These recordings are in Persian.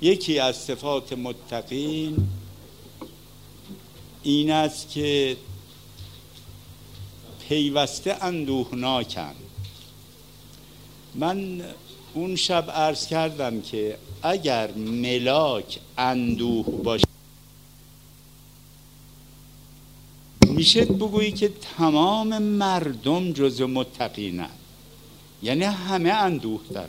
یکی از صفات متقین این است که پیوسته اندوهناکند. من اون شب عرض کردم که اگر ملاک اندوه باشه میشه بگویی که تمام مردم جز متقینند، یعنی همه اندوه دارن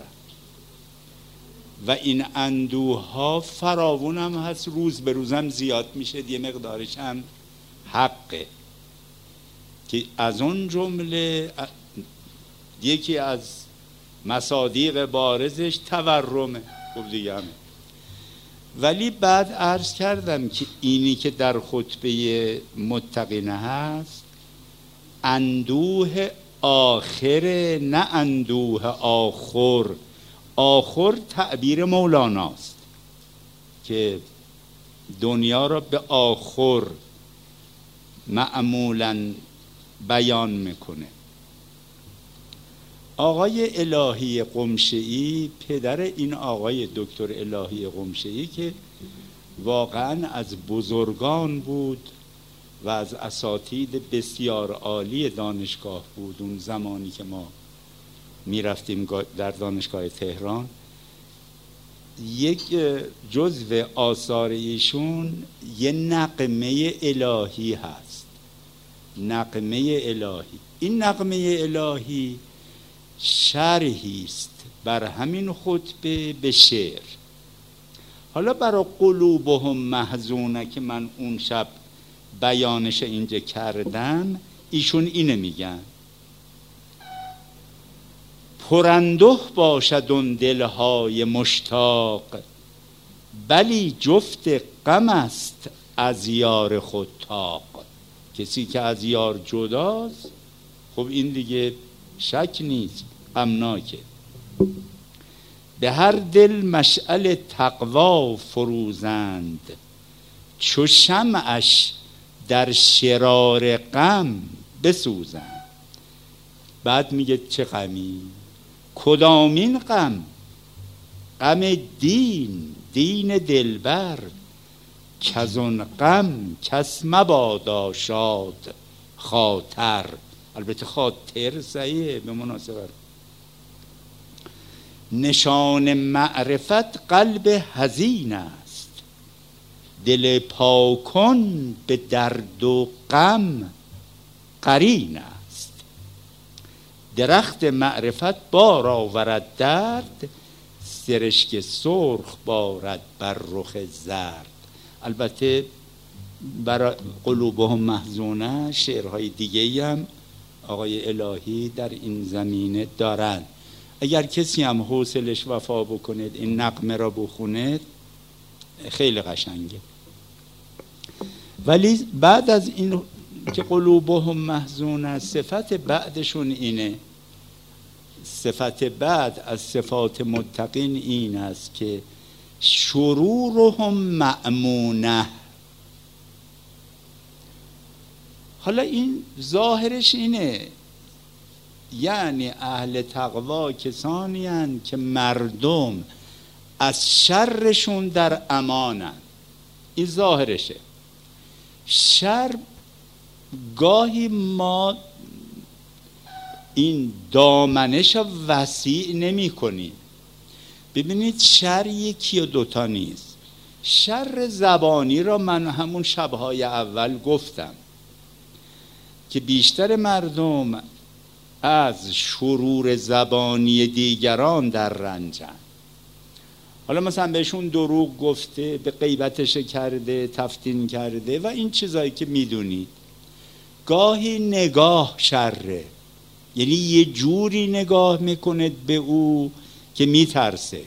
و این اندوه ها فراوون هم هست، روز به روزم زیاد میشه، یه مقدارش هم حقه که از اون جمله یکی از مصادیق بارزش تورمه. خب دیگه همه. ولی بعد عرض کردم که اینی که در خطبه متقینه هست اندوه آخره، نه اندوه آخر. آخر تعبیر مولاناست که دنیا را به آخر معمولاً بیان میکنه. آقای الهی قمشه‌ای، پدر این آقای دکتر الهی قمشه‌ای که واقعاً از بزرگان بود و از اساتید بسیار عالی دانشگاه بود، اون زمانی که ما میرفتیم در دانشگاه تهران، یک جزو آثار ایشون یه نغمه الهی هست. نغمه الهی، این نغمه الهی شرحی است بر همین خطبه به شعر. حالا برای قلوبهم محزونه که من اون شب بیانش اینجا کردم، ایشون اینه میگن: پرنده باشد اون دلهای مشتاق، بلی جفت غم است از یار خود طاق. کسی که از یار جداست، خب این دیگه شک نیست، غمناکه. به هر دل مشعل تقوا فروزند، چو شمعش در شرار غم بسوزند. بعد میگه چه غمی؟ کدامین غم؟ غم دین دلبر، کز اون غم کس مبادا شاد خاطر. البته خاطر صحیحه به مناسبت. نشان معرفت قلب حزین است، دل پاکن به درد و غم قرین است. درخت معرفت بار آورد درد، سرشک سرخ بارد بر رخ زرد. البته برای قلوبهم محزونه شعرهای دیگه هم آقای الهی در این زمینه دارند. اگر کسی هم حوصلش وفا بکنید این نغمه را بخونید خیلی قشنگه. ولی بعد از این که قلوبهم محزونه، صفت بعدشون اینه. صفت بعد از صفات متقین این است که شرورهم مأمونه. حالا این ظاهرش اینه، یعنی اهل تقوا کسانی هستند که مردم از شرشون در امانن. این ظاهرشه. شر گاهی ما این دامنش رو وسیع نمی کنیم. ببینید شر یکی و دوتا نیست. شر زبانی را من همون شبهای اول گفتم که بیشتر مردم از شرور زبانی دیگران در رنجن. حالا مثلا بهشون دروغ گفته، به غیبتش کرده، تفتین کرده و این چیزایی که میدونید. گاهی نگاه شره، یعنی یه جوری نگاه میکنه به او که میترسه.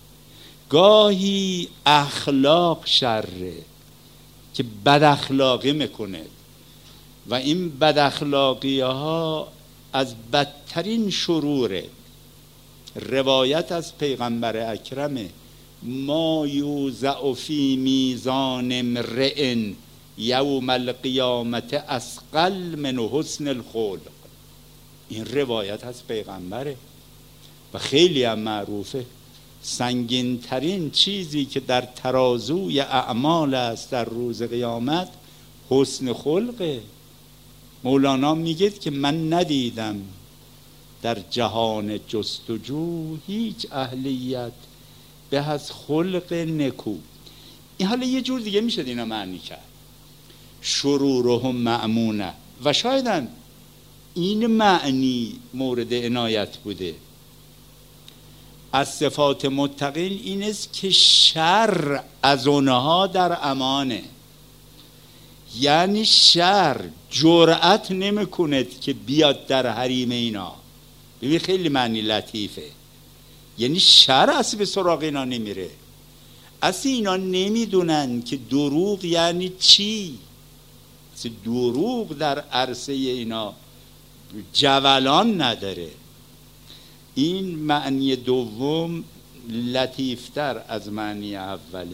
گاهی اخلاق شره که بد اخلاقی میکنه و این بد اخلاقی ها از بدترین شروره. روایت از پیغمبر اکرمه: ما یوزع فی میزان امرئ یوم القیامت اثقل من حسن الخلق. این روایت از پیغمبره و خیلی هم معروفه. سنگین چیزی که در ترازوی اعمال است در روز قیامت حسن خلقه. مولانا میگه که من ندیدم در جهان جستجو هیچ اهلیت به از خلق نکو. این حالا یه جور دیگه میشد اینا معنی کرد، شرورهم مأمونه، و شاید این معنی مورد عنایت بوده. از صفات متقین این است که شر از اونها در امانه، یعنی شر جرأت نمی کند که بیاد در حریم اینا. ببین خیلی معنی لطیفه، یعنی شر اصلا به سراغ اینا نمیره. اصلا اینا نمیدونن که دروغ یعنی چی. اصلا دروغ در عرصه اینا جولان نداره. این معنی دوم لطیفتر از معنی اوله.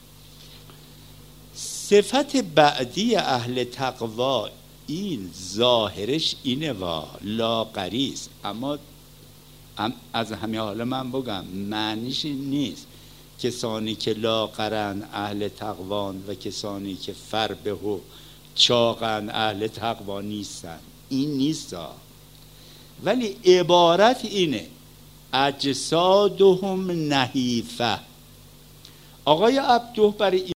صفت بعدی اهل تقوا این ظاهرش اینه و لاغریست، اما از همه حالا من بگم معنیش این نیست کسانی که لاغرن اهل تقوان و کسانی که فربه و چاقن اهل تقوا نیستن. این نیست، ولی عبارت اینه اجسادهم نحیفه. آقای عبدو برای